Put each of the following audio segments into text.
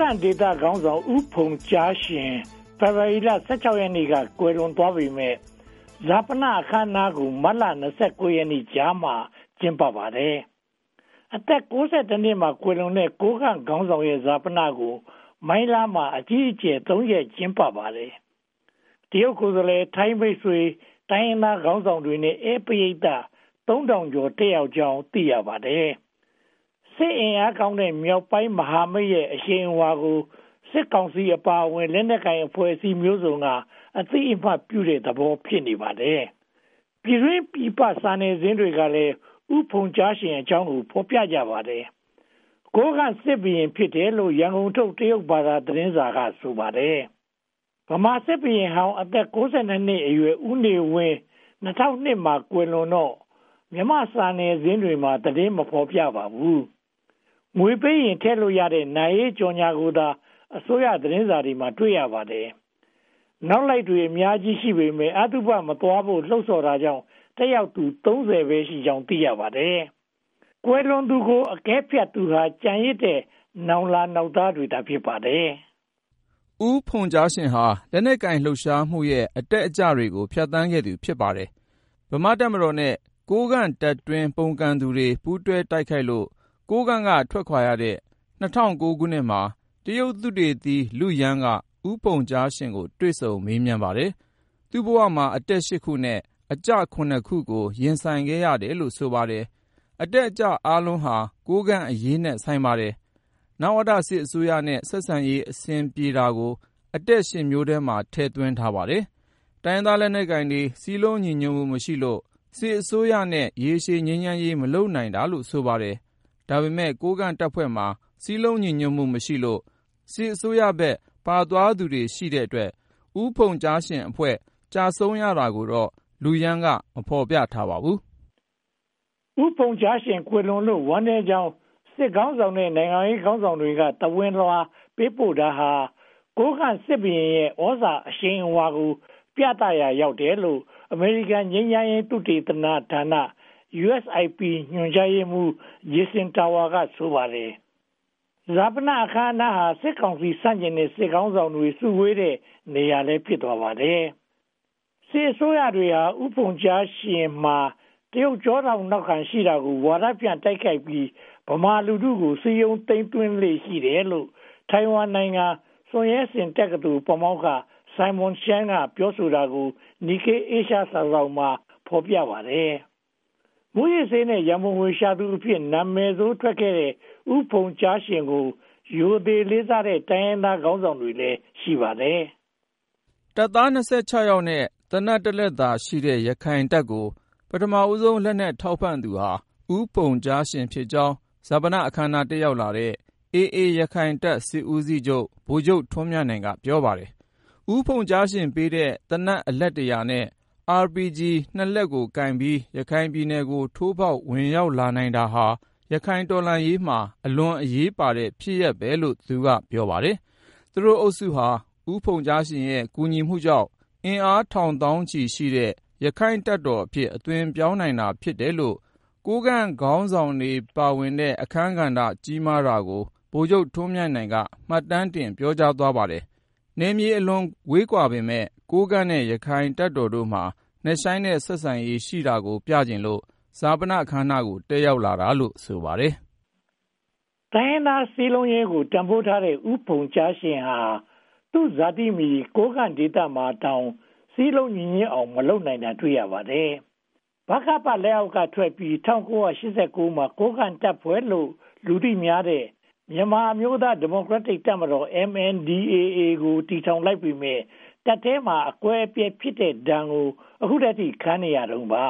ကန်ဒေသခေါင်းဆောင်ဦးဖုန်ကြားရှင်ဖေဖော်ဝါရီလ16ရက်နေ့ကကွယ်လွန်သွားပေမဲ့ဈာပနအခမ်းအနားကိုမတ်လ29ရက်နေ့ကြားမှာကျင်းပပါတယ်။အသက်62နှစ်မှာကွယ်လွန်တဲ့ကိုကန့်ခေါင်းဆောင်ရဲ့ဈာပနကိုမိုင်းလားမှာအကြီးအကျယ်3ရက်ကျင်းပပါတယ်။တရုတ်ကိုယ်စားလှယ်ထိုင်းမိတ်ဆွေတိုင်းရင်းသားခေါင်းဆောင်တွေနဲ့အေးပရိသတ်3000ကျော်တက်ရောက်ကြောင်းသိရပါတယ်။စစ်အင်အားကောင်းတဲ့မြောက်ပိုင်းမဟာမိတ်ရဲ့အရှိန်အဝါကိုစစ်ကောင်စီအပါအဝင်လက်နက်ကိုင်အဖွဲ့အစည်းမျိုးစုံကအသိအမှတ်ပြုတဲ့သဘောဖြစ်နေပါတယ်။ပြည်တွင်းပြည်ပစာနယ်ဇင်းတွေကလည်းဥဖုန်ကြားရှင်အကြောင်းကိုဖော်ပြကြပါတယ်။ကိုကန့်စစ်ဘီရင်ဖြစ်တယ်လို့ရန်ကုန်ထုတ်တရုတ်ဘာသာသတင်းစာကဆိုပါတယ်။ဗမာစစ်ဘီရင်ဟောင်းအသက်62နှစ်အရွယ်ဦးနေဝင်း2002မှာကွယ်လွန်တော့မြန်မာစာနယ်ဇင်းတွေမှာသတင်းမဖော်ပြပါဘူး။ငွေပေးရင်ထည့်လို့ရတဲ့နိုင်ရေးကြော်ညာကိုသာအစိုးရသတင်းစာတွေမှာတွေ့ရပါတယ်။နောက်လိုက်တွေအများကြီးရှိပေမဲ့အတုပမသွားဖို့လှုံ့ဆော်တာကြောင့်တက်ရောက်သူ30ပဲရှိကြောင်းသိရပါတယ်။ကွယ်လွန်သူကိုအကဲဖြတ်သူဟာကြံရစ်တဲ့နောင်လာနောက်သားတွေတာဖြစ်ပါတယ်။ဦးဖုန်ကြားရှင်ဟာလက်နက်ကင်လှုပ်ရှားမှုရဲ့အတက်အကျတွေကိုဖျက်ဆီးခဲ့သူဖြစ်ပါတယ်။ဗမာတပ်မတော်နဲ့ကိုးကန့်တပ်တွင်းပုန်ကန်သူတွေပူးတွဲတိုက်ခိုက်လို့ကိုးကန့်ကထွက်ခွာရတဲ့2009ခုနှစ်မှာတရုတ်သုတေသီလူယန်းကဦးဖုန်ကြားရှင်ကိုတွေ့ဆုံမေးမြန်းပါတယ်။သူ့ဘဝမှာအတက်8ခုနဲ့အကျ9ခုကိုရင်ဆိုင်ခဲ့ရတယ်လို့ဆိုပါတယ်။အတက်အကျအားလုံးဟာကိုးကန့်အရေးနဲ့ဆိုင်ပါတယ်။နဝတစစ်အစိုးရနဲ့ဆက်ဆံရေးအဆင်ပြေတာကိုအတက်ရှင်မျိုးထဲမှာထည့်သွင်းထားပါတယ်။တိုင်းသားလက်နက်ကိုင်တွေစီးလုံးညီညွတ်မှုမရှိလို့စစ်အစိုးရနဲ့ရေရှည်ငြိမ်းချမ်းရေးမလုပ်နိုင်တာလို့ဆိုပါတယ်။ဒါပေမဲ့ကိုးကန့်တပ်ဖွဲ့မှာစီးလုံးညီညွတ်မှုမရှိလို့စစ်အစိုးရဘက်ပါသွားသူတွေရှိတဲ့အတွက်ဦးဖုန်ကြားရှင်အဖွဲ့ကြာဆုံးရတာကိုတော့လူရန်ကမဖော်ပြထားပါဘူး။ဦးဖုန်ကြားရှင်ကွယ်လွန်လို့ဝမ်းနည်းကြောင်းစစ်ကောင်းဆောင်တဲ့နိုင်ငံရေးခေါင်းဆောင်တွေကတဝင်းလွှာပေးပို့တာဟာကိုးကန့်စစ်ဘီရင်ရဲ့ဩဇာအရှိန်အဝါကိုပြသရာရောက်တယ်လို့အမေရိကန်ငြိမ်းချမ်းရေးသုတေသနဌာန USIP ညွှန်ကြားရေးမှူးဂျေဆင်တာဝါကဆိုပါတယ်။ဇာပနအခမ်းအနားဟာစစ်ကောင်စီစန့်ကျင်တဲ့စစ်ကောင်းဆောင်တွေစုဝေးတဲ့နေရာလည်းဖြစ်သွားပါတယ်။စစ်အစိုးရတွေဟာဥဖုန်ကြားရှင်မှာတရုတ်ကြောထောင်နောက်ခံရှိတာကိုဝါဒပြန်တိုက်ခိုက်ပြီးဗမာလူထုကိုစီယုံသိမ်းသွင်းလေရှိတယ်လို့ထိုင်ဝမ်နိုင်ငံစွန်ရဲစင်တက္ကသိုလ်ပမောက္ခဆိုင်မွန်ရှန်ကပြောဆိုတာကိုနီကေအေရှားစာဆောင်မှာဖော်ပြပါတယ်။မူရစ်စေးနဲ့ရမုံငွေရှာသူအဖြစ်နာမည်ဆိုးထွက်ခဲ့တဲ့ဥဖုန်ကြားရှင်ကိုယူသေးလေးစားတဲ့တိုင်းရင်းသားခေါင်းဆောင်တွေလည်းရှိပါတယ်။တပ်သား26ယောက်နဲ့တနတ်တလက်သာရှိတဲ့ရခိုင်တပ်ကိုပထမဦးဆုံးလက်နက်ထောက်ပံ့သူဟာဥဖုန်ကြားရှင်ဖြစ်ကြောင်းဇာပနအခမ်းအနားတက်ရောက်လာတဲ့AAရခိုင်တပ်စစ်ဦးစီးချုပ်ဗိုလ်ချုပ်ထွန်းမြတ်နိုင်ကပြောပါတယ်။ဥဖုန်ကြားရှင်ပေးတဲ့တနတ်အလက်100နဲ့ RPG 2လက်ကိုကင်ပြီးရခိုင်ပြည်နယ်ကိုထိုးပေါက်ဝင်ရောက်လာနိုင်တာဟာရခိုင်တော်လှန်ရေးမှာအလွန်အရေးပါတဲ့ဖြစ်ရပ်ပဲလို့သူကပြောပါတယ်။သူတို့အုပ်စုဟာဥဖုန်ကြားရှင်ရဲ့ကူညီမှုကြောင့်အင်အားထောင်သောင်းချီရှိတဲ့ရခိုင်တပ်တော်အဖြစ်အသွင်ပြောင်းနိုင်တာဖြစ်တယ်လို့ကိုးကန့်ခေါင်းဆောင်တွေပါဝင်တဲ့အခမ်းကဏ္ဍကြီးမားတာကိုဗိုလ်ချုပ်ထွန်းမြတ်နိုင်ကမှတ်တမ်းတင်ပြောကြားသွားပါတယ်။နယ်မြေအလွန်ဝေးကွာပေမဲ့ကိုးကန့်နဲ့ရခိုင်တပ်တော်တို့မှာနှက်ဆိုင်တဲ့ဆက်ဆံရေးရှိတာကိုပြကျင်လို့ဇာပနအခမ်းအနားကိုတက်ရောက်လာတာလို့ဆိုပါတယ်။တိုင်းရင်းသားစည်းလုံးရေးကိုတံပိုးထားတဲ့ဥဖုန်ကြားရှင်ဟာသူ့ဇာတိမီကိုးကန့်ဒေသမှာတောင်စည်းလုံးညီညွတ်အောင်မလုပ်နိုင်တာတွေ့ရပါတယ်။ဗကပလက်အောက်ကထွက်ပြီး1989မှာကိုးကန့်တပ်ဖွဲ့လို့လူသိများတဲ့မြန်မာအမျိုးသားဒီမိုကရက်တစ်တပ်မတော် MNDAA ကိုတည်ထောင်လိုက်ပြီးမြဲတပ်ထဲမှာအကွဲအပြဲဖြစ်တဲ့ဒဏ်ကိုအခုတည်းကခံနေရတော့ပါ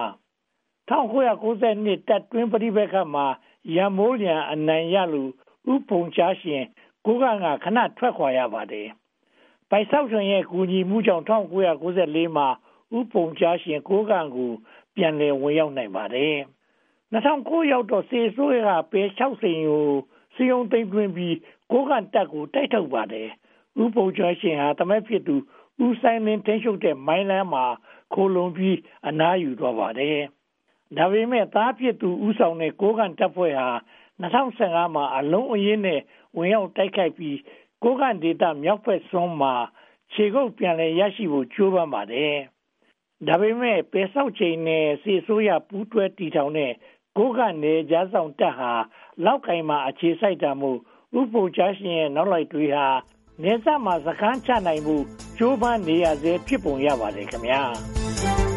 1992တပ်တွင်းပဋိပက္ခမှာရန်မိုးလျံအနိုင်ရလို့ဥဖုန်ကြားရှင်ကိုးကန့်ကခဏထွက်ခွာရပါတယ်။ပိုက်ဆောက်ရှင်ရဲ့ကူညီမှုကြောင့်1994မှာဥဖုန်ကြားရှင်ကိုးကန့်ကိုပြန်လည်ဝင်ရောက်နိုင်ပါတယ်။2009ရောက်တော့စေဆိုးရပေ60ကိုစီယုံသိမ့်သွင်းပြီးကိုးကန့်တပ်ကိုတိုက်ထုတ်ပါတယ်။ဥဖုန်ကြားရှင်ဟာတမက်ဖြစ်သူဦးဆိုင်လင်းထိန်းချုပ်တဲ့မိုင်းလန်းမှာခိုလုံပြီးအနားယူသွားပါတယ်။ဒါပေမဲ့သားဖြစ်သူဦးဆောင်တဲ့ကိုးကန့်တပ်ဖွဲ့ဟာ2015မှာအလုံးအရင်းနဲ့ဝင်ရောက်တိုက်ခိုက်ပြီးကိုကန့်ဒေသမြောက်ဘက်စွန်းမှာခြေကုပ်ပြန်လည်ရရှိဖို့ကြိုးပမ်းပါတယ်။ဒါပေမဲ့ပယ်ဆောက်ချိန်နဲ့စစ်ဆိုးရပူးတွဲတည်ထောင်တဲ့ကိုကန့်နယ်ကြားဆောင်တပ်ဟာလောက်ကင်မှာအခြေစိုက်တာမို့ဥပုံချရှင်ရဲ့နောက်လိုက်တွေဟာနယ်စပ်မှာစခန်းချနိုင်မှုကြိုးပမ်းနေရဆဲဖြစ်ပုံရပါတယ်ခင်ဗျာ။